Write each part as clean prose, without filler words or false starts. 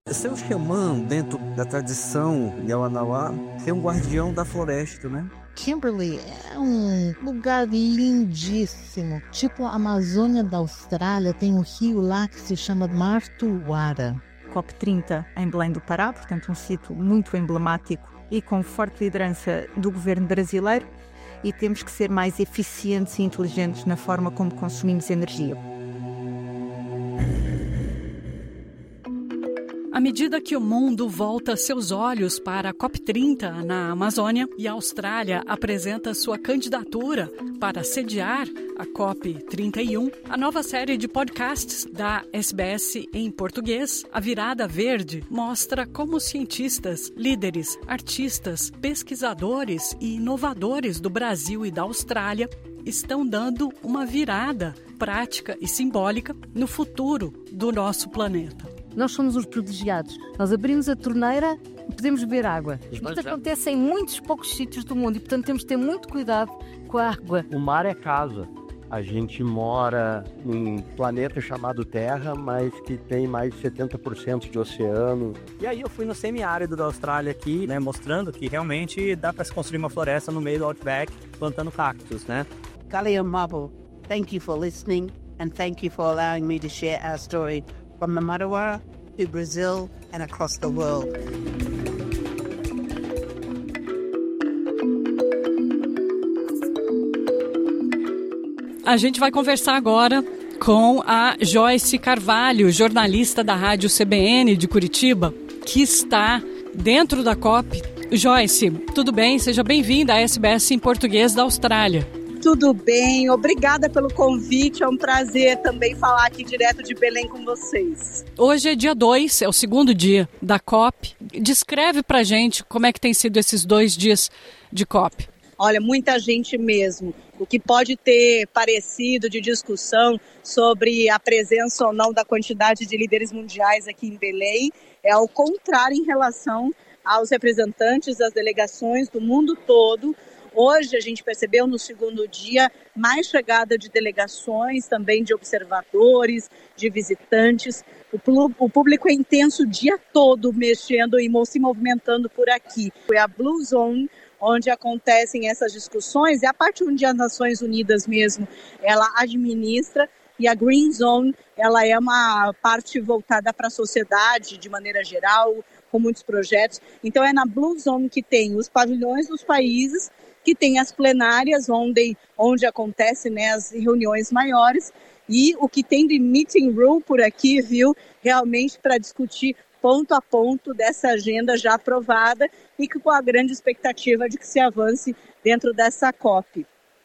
Ser um xamã, dentro da tradição Yawanawá, ser um guardião da floresta, né? Kimberley é um lugar lindíssimo. Tipo a Amazônia da Austrália, tem um rio lá que se chama Mar Tuara. COP30 em Belém do Pará, portanto um sítio muito emblemático e com forte liderança do governo brasileiro, e temos que ser mais eficientes e inteligentes na forma como consumimos energia. À medida que o mundo volta seus olhos para a COP30 na Amazônia e a Austrália apresenta sua candidatura para sediar a COP31, a nova série de podcasts da SBS em português, A Virada Verde, mostra como cientistas, líderes, artistas, pesquisadores e inovadores do Brasil e da Austrália estão dando uma virada prática e simbólica no futuro do nosso planeta. Nós somos os privilegiados. Nós abrimos a torneira e podemos beber água. Isto acontece em muitos poucos sítios do mundo e, portanto, temos de ter muito cuidado com a água. O mar é casa. A gente mora num planeta chamado Terra, mas que tem mais de 70% de oceano. E aí eu fui no semiárido da Austrália aqui, né, mostrando que realmente dá para se construir uma floresta no meio do Outback, plantando cactos, né? Kalia Mabo, thank you for listening and thank you for allowing me to share our story from the Marawa to Brazil and across the world. A gente vai conversar agora com a Joyce Carvalho, jornalista da Rádio CBN de Curitiba, que está dentro da COP. Joyce, tudo bem? Seja bem-vinda à SBS em português da Austrália. Tudo bem, obrigada pelo convite, é um prazer também falar aqui direto de Belém com vocês. Hoje é dia 2, é o segundo dia da COP. Descreve pra gente como é que tem sido esses 2 dias de COP. Olha, muita gente mesmo. O que pode ter parecido de discussão sobre a presença ou não da quantidade de líderes mundiais aqui em Belém é ao contrário em relação aos representantes das delegações do mundo todo. Hoje a gente percebeu no segundo dia mais chegada de delegações, também de observadores, de visitantes. O público é intenso o dia todo mexendo e se movimentando por aqui. É a Blue Zone, onde acontecem essas discussões, é a parte onde as Nações Unidas mesmo, ela administra, e a Green Zone, ela é uma parte voltada para a sociedade de maneira geral, com muitos projetos. Então é na Blue Zone que tem os pavilhões dos países, que tem as plenárias, onde acontecem, né, as reuniões maiores, e o que tem de meeting room por aqui, viu, realmente para discutir ponto a ponto dessa agenda já aprovada e com a grande expectativa de que se avance dentro dessa COP.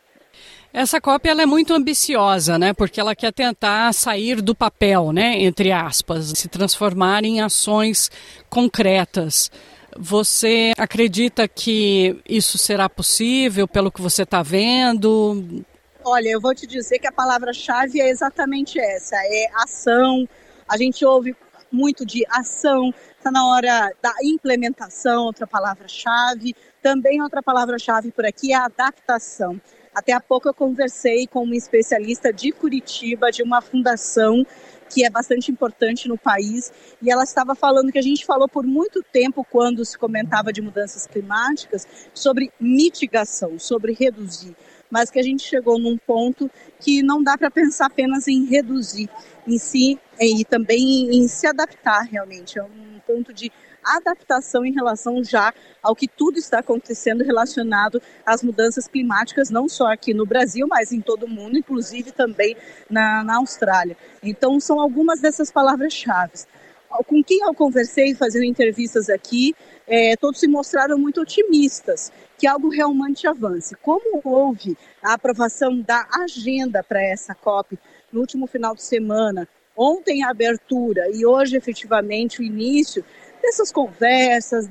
Essa COP ela é muito ambiciosa, né? Porque ela quer tentar sair do papel, né? Entre aspas, se transformar em ações concretas. Você acredita que isso será possível pelo que você está vendo? Olha, eu vou te dizer que a palavra-chave é exatamente essa, é ação. A gente ouve muito de ação, está na hora da implementação, outra palavra-chave. Também outra palavra-chave por aqui é a adaptação. Até há pouco eu conversei com uma especialista de Curitiba, de uma fundação que é bastante importante no país, e ela estava falando que a gente falou por muito tempo, quando se comentava de mudanças climáticas, sobre mitigação, sobre reduzir, mas que a gente chegou num ponto que não dá para pensar apenas em reduzir em si, e também em se adaptar realmente, é um ponto de adaptação em relação já ao que tudo está acontecendo relacionado às mudanças climáticas, não só aqui no Brasil, mas em todo o mundo, inclusive também na Austrália. Então, são algumas dessas palavras-chave. Com quem eu conversei fazendo entrevistas aqui, todos se mostraram muito otimistas, que algo realmente avance. Como houve a aprovação da agenda para essa COP no último final de semana, ontem a abertura e hoje efetivamente o início dessas conversas,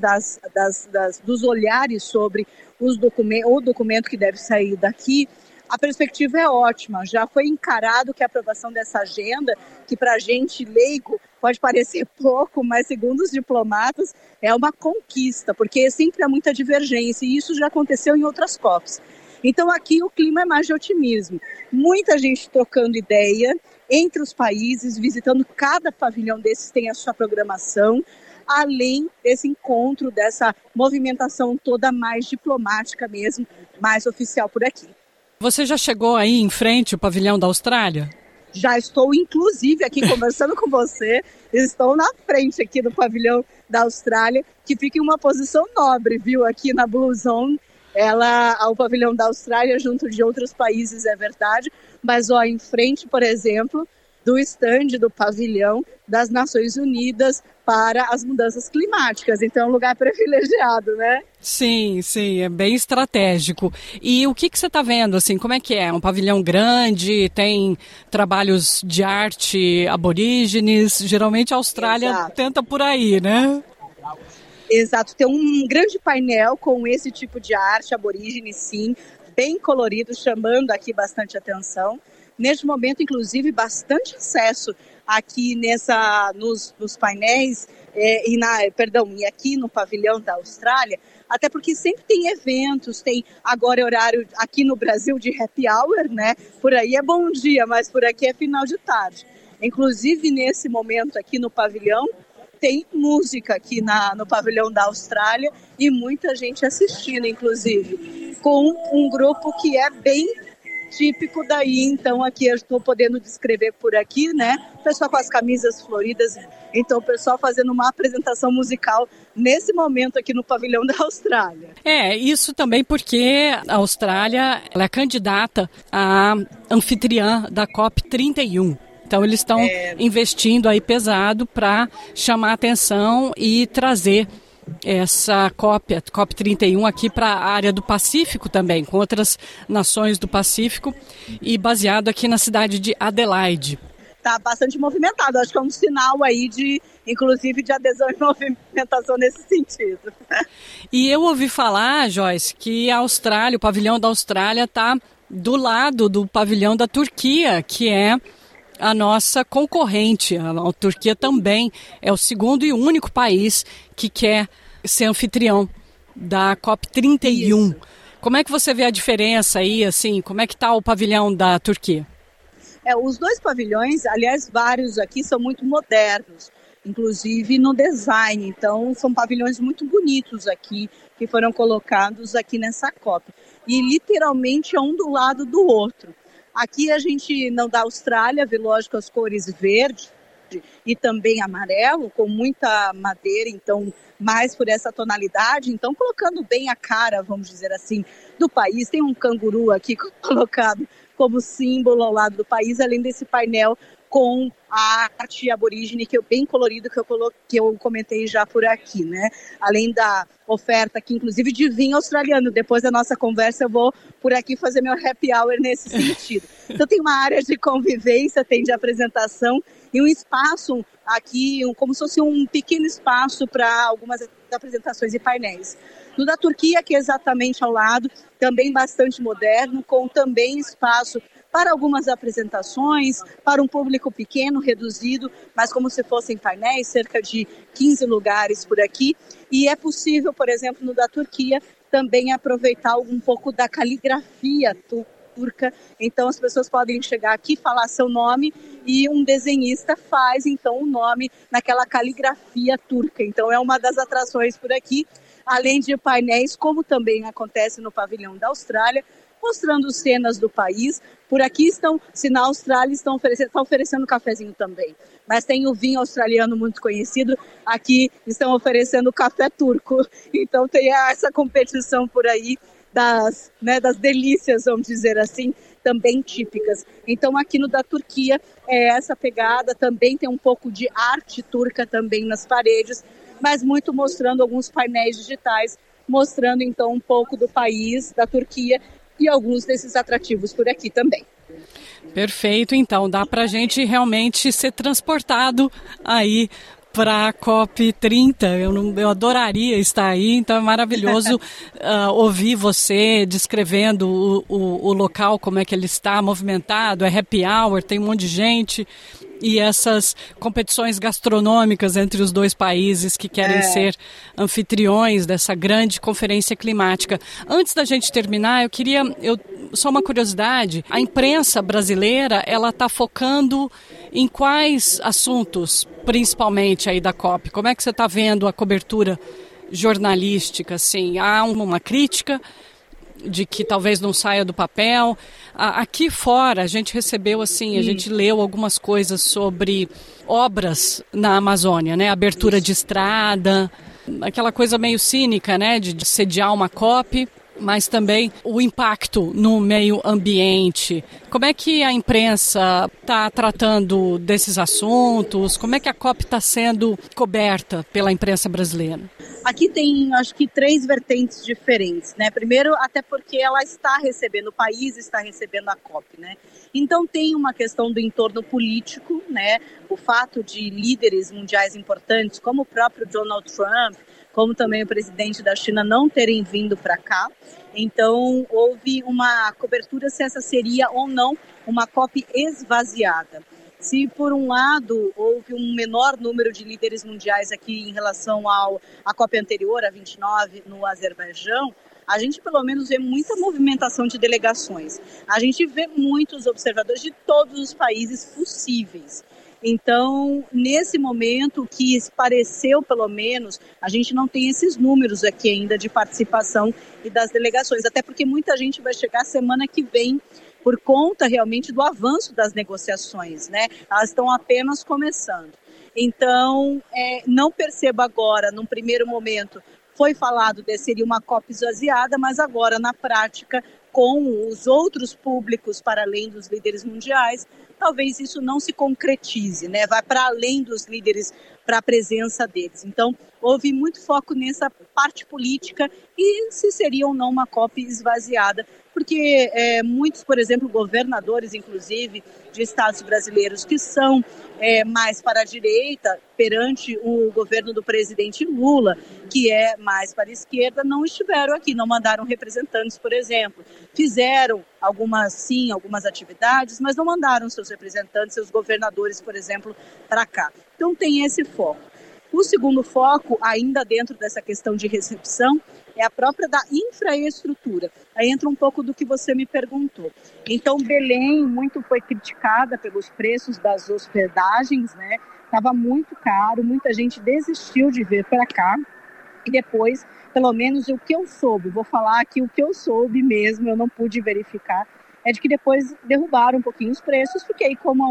dos olhares sobre o documento que deve sair daqui, a perspectiva é ótima. Já foi encarado que a aprovação dessa agenda, que para a gente leigo pode parecer pouco, mas segundo os diplomatas é uma conquista, porque sempre há muita divergência, e isso já aconteceu em outras COPs. Então aqui o clima é mais de otimismo. Muita gente trocando ideia entre os países, visitando cada pavilhão desses, tem a sua programação, além desse encontro, dessa movimentação toda mais diplomática mesmo, mais oficial por aqui. Você já chegou aí em frente ao pavilhão da Austrália? Já estou, inclusive, aqui conversando com você, estou na frente aqui do pavilhão da Austrália, que fica em uma posição nobre, viu, aqui na Blue Zone. O pavilhão da Austrália junto de outros países, é verdade, mas em frente, por exemplo, do estande do pavilhão das Nações Unidas para as mudanças climáticas. Então é um lugar privilegiado, né? Sim, é bem estratégico. E o que você está vendo, assim, como é que é? Um pavilhão grande, tem trabalhos de arte aborígenes, geralmente a Austrália tenta por aí, né? Exato, tem um grande painel com esse tipo de arte aborígene, sim, bem colorido, chamando aqui bastante atenção. Neste momento, inclusive, bastante acesso aqui nos painéis e aqui no pavilhão da Austrália, até porque sempre tem eventos, tem agora horário aqui no Brasil de happy hour, né? Por aí é bom dia, mas por aqui é final de tarde. Inclusive, nesse momento aqui no pavilhão, tem música aqui no pavilhão da Austrália e muita gente assistindo, inclusive, com um grupo que é bem típico daí. Então aqui eu estou podendo descrever por aqui, né? O pessoal com as camisas floridas, então o pessoal fazendo uma apresentação musical nesse momento aqui no pavilhão da Austrália. Isso também porque a Austrália ela é candidata a anfitriã da COP31. Então eles estão investindo aí pesado para chamar a atenção e trazer essa COP31 aqui para a área do Pacífico também, com outras nações do Pacífico e baseado aqui na cidade de Adelaide. Está bastante movimentado, acho que é um sinal aí inclusive de adesão e movimentação nesse sentido. E eu ouvi falar, Joyce, que a Austrália, o pavilhão da Austrália está do lado do pavilhão da Turquia, que é a nossa concorrente. A Turquia também é o segundo e único país que quer ser anfitrião da COP31. Isso. Como é que você vê a diferença aí, assim, como é que está o pavilhão da Turquia? Os dois pavilhões, aliás, vários aqui são muito modernos, inclusive no design. Então, são pavilhões muito bonitos aqui, que foram colocados aqui nessa COP. E literalmente um do lado do outro. Aqui a gente não da Austrália, vê lógico as cores verde e também amarelo, com muita madeira, então mais por essa tonalidade, então colocando bem a cara, vamos dizer assim, do país. Tem um canguru aqui colocado como símbolo ao lado do país, além desse painel com a arte aborígene, que é bem colorido, que eu comentei já por aqui, né? Além da oferta aqui, inclusive, de vinho australiano. Depois da nossa conversa, eu vou por aqui fazer meu happy hour nesse sentido. Então, tem uma área de convivência, tem de apresentação e um espaço aqui, como se fosse um pequeno espaço para algumas apresentações e painéis. No da Turquia, que é exatamente ao lado, também bastante moderno, com também espaço para algumas apresentações, para um público pequeno, reduzido, mas como se fossem painéis, cerca de 15 lugares por aqui. E é possível, por exemplo, no da Turquia, também aproveitar um pouco da caligrafia turca. Então as pessoas podem chegar aqui, falar seu nome e um desenhista faz então o nome naquela caligrafia turca. Então é uma das atrações por aqui, além de painéis, como também acontece no pavilhão da Austrália, mostrando cenas do país. Por aqui se na Austrália está oferecendo cafezinho também. Mas tem o vinho australiano muito conhecido, aqui estão oferecendo café turco. Então tem essa competição por aí das delícias, vamos dizer assim, também típicas. Então aqui no da Turquia é essa pegada, também tem um pouco de arte turca também nas paredes, mas muito mostrando alguns painéis digitais, mostrando então um pouco do país, da Turquia, e alguns desses atrativos por aqui também. Perfeito, então dá para a gente realmente ser transportado aí para a COP30. Eu adoraria estar aí, então é maravilhoso ouvir você descrevendo o local, como é que ele está movimentado, é happy hour, tem um monte de gente. e essas competições gastronômicas entre os dois países que querem ser anfitriões dessa grande conferência climática. Antes da gente terminar, só uma curiosidade, a imprensa brasileira, ela está focando em quais assuntos, principalmente aí da COP? Como é que você está vendo a cobertura jornalística? Assim, há uma crítica de que talvez não saia do papel. Aqui fora, a gente recebeu, assim, a gente leu algumas coisas sobre obras na Amazônia, né? Abertura de estrada, aquela coisa meio cínica, né? De sediar uma COP, mas também o impacto no meio ambiente. Como é que a imprensa está tratando desses assuntos? Como é que a COP está sendo coberta pela imprensa brasileira? Aqui tem, acho que, 3 vertentes diferentes, né? Primeiro, até porque ela está recebendo, o país está recebendo a COP, né? Então tem uma questão do entorno político, né? O fato de líderes mundiais importantes, como o próprio Donald Trump, como também o presidente da China, não terem vindo para cá. Então houve uma cobertura se essa seria ou não uma COP esvaziada. Se, por um lado, houve um menor número de líderes mundiais aqui em relação à COP anterior, a 29, no Azerbaijão, a gente pelo menos vê muita movimentação de delegações. A gente vê muitos observadores de todos os países possíveis. Então, nesse momento, que pareceu, pelo menos, a gente não tem esses números aqui ainda de participação e das delegações, até porque muita gente vai chegar semana que vem por conta realmente do avanço das negociações, né? Elas estão apenas começando. Então, não percebo agora, num primeiro momento, foi falado de seria uma COP esvaziada, mas agora, na prática, com os outros públicos para além dos líderes mundiais, talvez isso não se concretize, né? Vai para além dos líderes, para a presença deles. Então, houve muito foco nessa parte política e se seria ou não uma COP esvaziada, porque muitos, por exemplo, governadores, inclusive, de estados brasileiros que são mais para a direita, perante o governo do presidente Lula, que é mais para a esquerda, não estiveram aqui, não mandaram representantes, por exemplo. Fizeram algumas atividades, mas não mandaram seus representantes, seus governadores, por exemplo, para cá. Então tem esse foco. O segundo foco, ainda dentro dessa questão de recepção, é a própria da infraestrutura. Aí entra um pouco do que você me perguntou. Então, Belém muito foi criticada pelos preços das hospedagens, né? Estava muito caro, muita gente desistiu de vir para cá. E depois, pelo menos o que eu soube, vou falar aqui o que eu soube mesmo, eu não pude verificar, é de que depois derrubaram um pouquinho os preços, porque aí como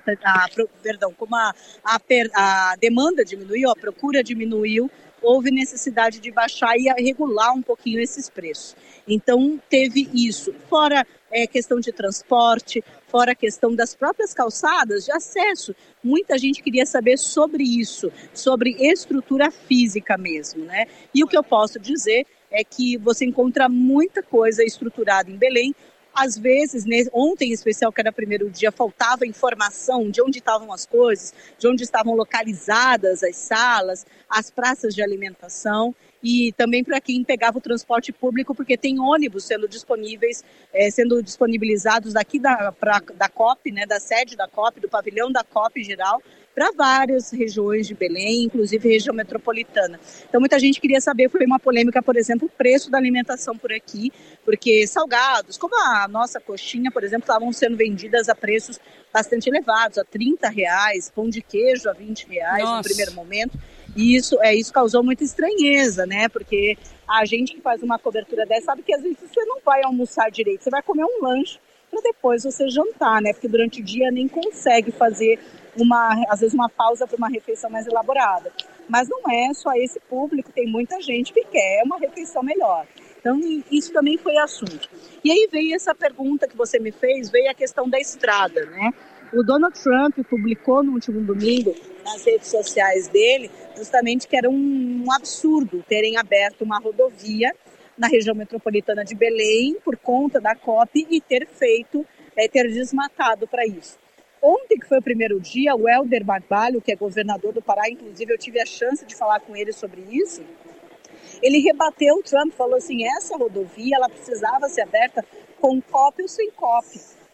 a demanda diminuiu, a procura diminuiu, houve necessidade de baixar e regular um pouquinho esses preços. Então, teve isso. Fora questão de transporte, fora a questão das próprias calçadas de acesso. Muita gente queria saber sobre isso, sobre estrutura física mesmo, né? E o que eu posso dizer é que você encontra muita coisa estruturada em Belém. Às vezes, ontem em especial, que era o primeiro dia, faltava informação de onde estavam as coisas, de onde estavam localizadas as salas, as praças de alimentação e também para quem pegava o transporte público, porque tem ônibus sendo disponibilizados daqui da COP, né, da sede da COP, do pavilhão da COP geral, para várias regiões de Belém, inclusive região metropolitana. Então muita gente queria saber, foi uma polêmica, por exemplo, o preço da alimentação por aqui, porque salgados, como a nossa coxinha, por exemplo, estavam sendo vendidas a preços bastante elevados, a R$30, pão de queijo a R$20 no primeiro momento. E isso causou muita estranheza, né? Porque a gente que faz uma cobertura dessa sabe que às vezes você não vai almoçar direito, você vai comer um lanche para depois você jantar, né? Porque durante o dia nem consegue fazer às vezes uma pausa para uma refeição mais elaborada. Mas não é só esse público, tem muita gente que quer uma refeição melhor. Então isso também foi assunto. E aí veio essa pergunta que você me fez, veio a questão da estrada, né? O Donald Trump publicou no último domingo nas redes sociais dele justamente que era um absurdo terem aberto uma rodovia na região metropolitana de Belém por conta da COP e ter desmatado para isso. Ontem, que foi o primeiro dia, o Helder Barbalho, que é governador do Pará, inclusive eu tive a chance de falar com ele sobre isso, ele rebateu o Trump, falou assim, essa rodovia ela precisava ser aberta com COP ou sem COP,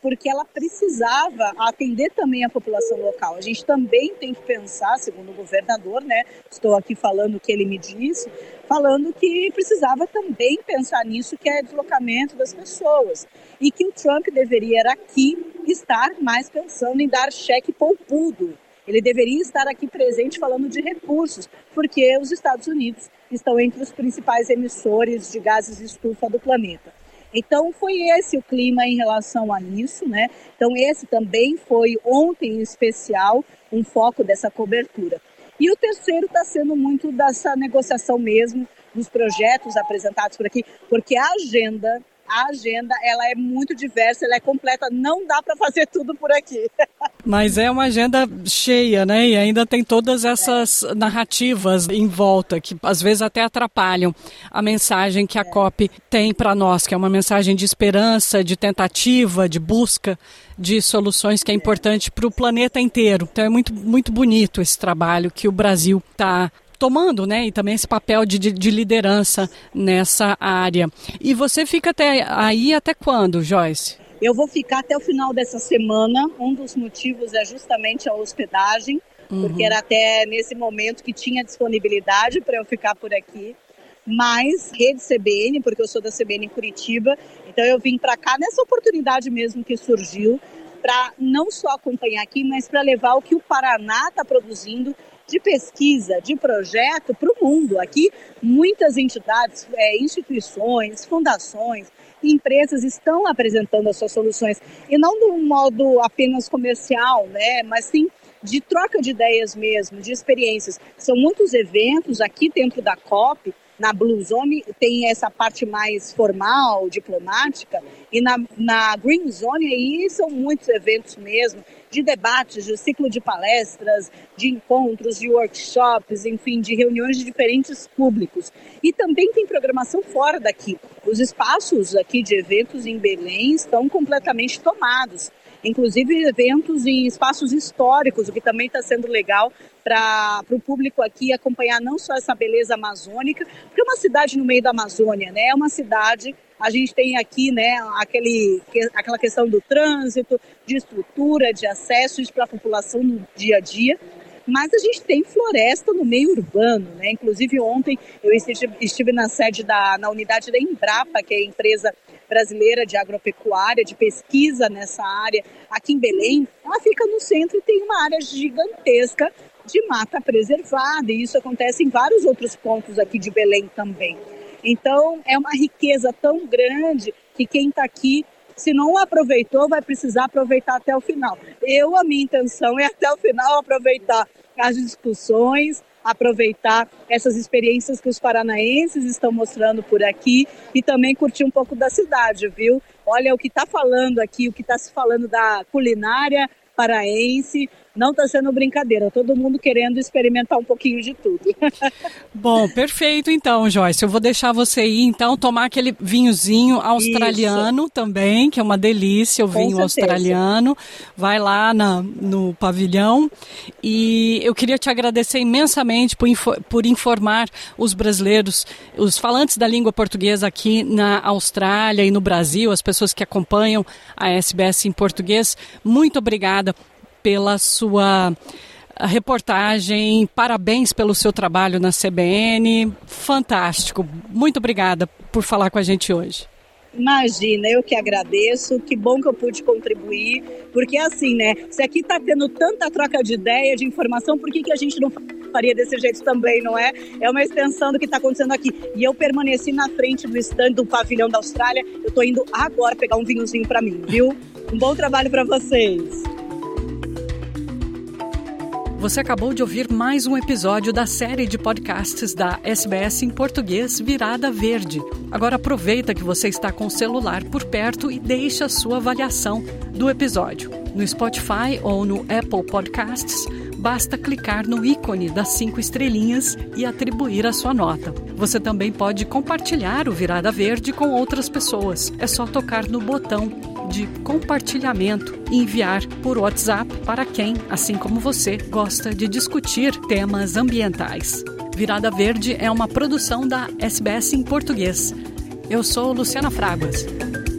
porque ela precisava atender também a população local. A gente também tem que pensar, segundo o governador, né? Estou aqui falando o que ele me disse, falando que precisava também pensar nisso, que é deslocamento das pessoas. E que o Trump deveria aqui estar mais pensando em dar cheque poupudo. Ele deveria estar aqui presente falando de recursos, porque os Estados Unidos estão entre os principais emissores de gases de estufa do planeta. Então, foi esse o clima em relação a isso, né? Então, esse também foi ontem em especial um foco dessa cobertura. E o terceiro está sendo muito dessa negociação mesmo, dos projetos apresentados por aqui, porque a agenda ela é muito diversa, ela é completa, não dá para fazer tudo por aqui. Mas é uma agenda cheia, né? E ainda tem todas essas narrativas em volta, que às vezes até atrapalham a mensagem que a COP tem para nós, que é uma mensagem de esperança, de tentativa, de busca de soluções que é importante para o planeta inteiro. Então é muito, muito bonito esse trabalho que o Brasil está tomando, né? E também esse papel de liderança nessa área. E você fica até quando, Joyce? Eu vou ficar até o final dessa semana. Um dos motivos é justamente a hospedagem, porque era até nesse momento que tinha disponibilidade para eu ficar por aqui. Mas rede CBN, porque eu sou da CBN em Curitiba, então eu vim para cá nessa oportunidade mesmo que surgiu, para não só acompanhar aqui, mas para levar o que o Paraná está produzindo de pesquisa, de projeto para o mundo. Aqui, muitas entidades, instituições, fundações, empresas estão apresentando as suas soluções. E não de um modo apenas comercial, né? Mas sim de troca de ideias mesmo, de experiências. São muitos eventos aqui dentro da COP. Na Blue Zone tem essa parte mais formal, diplomática, e na Green Zone aí são muitos eventos mesmo, de debates, de ciclo de palestras, de encontros, de workshops, enfim, de reuniões de diferentes públicos. E também tem programação fora daqui. Os espaços aqui de eventos em Belém estão completamente tomados. Inclusive eventos em espaços históricos, o que também está sendo legal para o público aqui acompanhar não só essa beleza amazônica, porque é uma cidade no meio da Amazônia, né? É uma cidade, a gente tem aqui, né, aquela questão do trânsito, de estrutura, de acesso para a população no dia a dia, mas a gente tem floresta no meio urbano, né? Inclusive ontem eu estive na sede na unidade da Embrapa, que é a empresa brasileira de agropecuária, de pesquisa nessa área, aqui em Belém. Ela fica no centro e tem uma área gigantesca de mata preservada, e isso acontece em vários outros pontos aqui de Belém também. Então, é uma riqueza tão grande que quem está aqui, se não aproveitou, vai precisar aproveitar até o final. A minha intenção é até o final aproveitar as discussões, aproveitar essas experiências que os paranaenses estão mostrando por aqui e também curtir um pouco da cidade, viu? Olha, o que está falando aqui, o que está se falando da culinária paraense, não está sendo brincadeira, todo mundo querendo experimentar um pouquinho de tudo. Bom, perfeito então, Joyce. Eu vou deixar você ir então tomar aquele vinhozinho australiano. Isso. Também, que é uma delícia, o vinho australiano. Vai lá no pavilhão. E eu queria te agradecer imensamente por informar os brasileiros, os falantes da língua portuguesa aqui na Austrália e no Brasil, as pessoas que acompanham a SBS em português. Muito obrigada pela sua reportagem, parabéns pelo seu trabalho na CBN, fantástico, muito obrigada por falar com a gente hoje. Imagina, eu que agradeço, que bom que eu pude contribuir, porque assim, né, se aqui está tendo tanta troca de ideia, de informação, por que a gente não faria desse jeito também, não é? É uma extensão do que está acontecendo aqui. E eu permaneci na frente do stand do pavilhão da Austrália, eu estou indo agora pegar um vinhozinho para mim, viu? Um bom trabalho para vocês. Você acabou de ouvir mais um episódio da série de podcasts da SBS em português Virada Verde. Agora aproveita que você está com o celular por perto e deixa a sua avaliação do episódio. No Spotify ou no Apple Podcasts, basta clicar no ícone das 5 estrelinhas e atribuir a sua nota. Você também pode compartilhar o Virada Verde com outras pessoas. É só tocar no botão de compartilhamento e enviar por WhatsApp para quem, assim como você, gosta de discutir temas ambientais. Virada Verde é uma produção da SBS em português. Eu sou Luciana Fraguas.